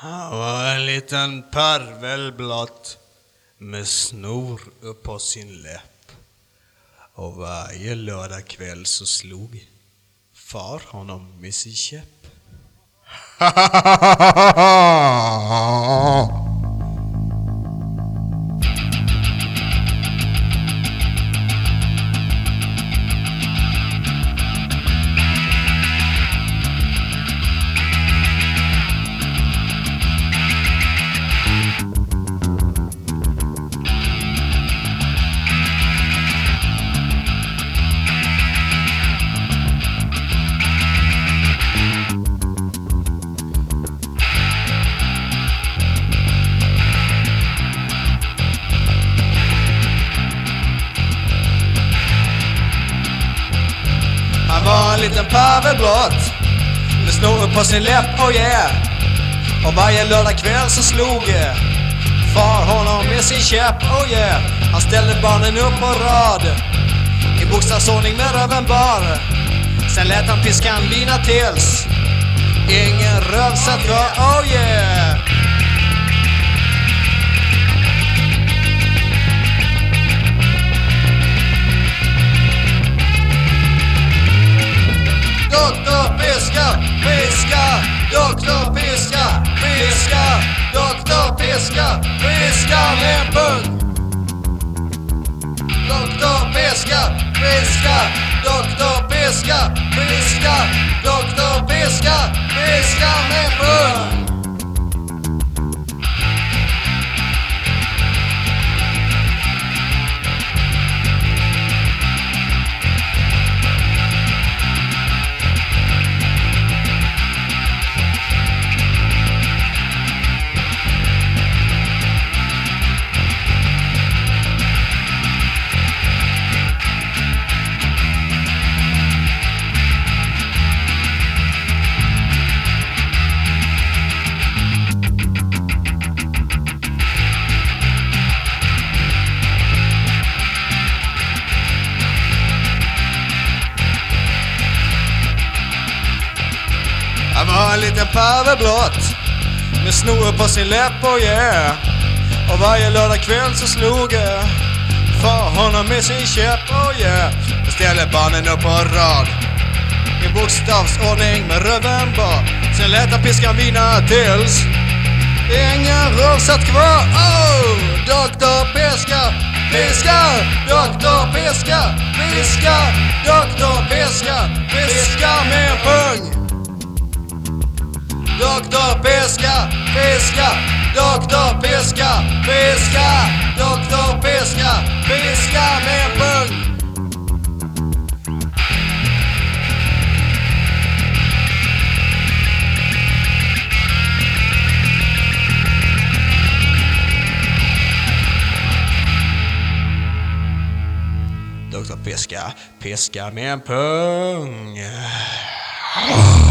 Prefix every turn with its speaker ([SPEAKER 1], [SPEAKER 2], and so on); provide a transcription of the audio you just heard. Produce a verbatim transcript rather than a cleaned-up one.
[SPEAKER 1] Han var en liten parvel blott med snor upp på sin läpp. Och varje lördag kväll så slog far honom med sin käpp. Han var en liten pavelbrott med snor på sin läpp, oh yeah. Och varje lördag kväll så slog far honom med sin käpp, oh yeah. Han ställde barnen upp på rad i bokstavsordning med röven bar. Sen lät han piskan vina tills ingen röv satt kvar, oh yeah. Doktor Piska, piska, doktor Piska, piska, doktor Piska, piska med en pung. Doktor Piska, piska, doktor Piska, piska, doktor Piska, piska med en pung. Han var en liten pavelblott med snor på sin läpp, oh yeah. Och varje lördag kväll så slog far honom med sin käpp, oh yeah. Och ställde barnen upp på rad i bokstavsordning med röven bar. Sen lät han piskan vina tills ingen röv satt kvar, oh. Doktor Piska, piska, doktor Piska, piska, doktor Piska, piska med en pung. Doktor Piska, piska, doktor Piska, piska, doktor Piska, piska med en pung. Doktor Piska, piska med en pung.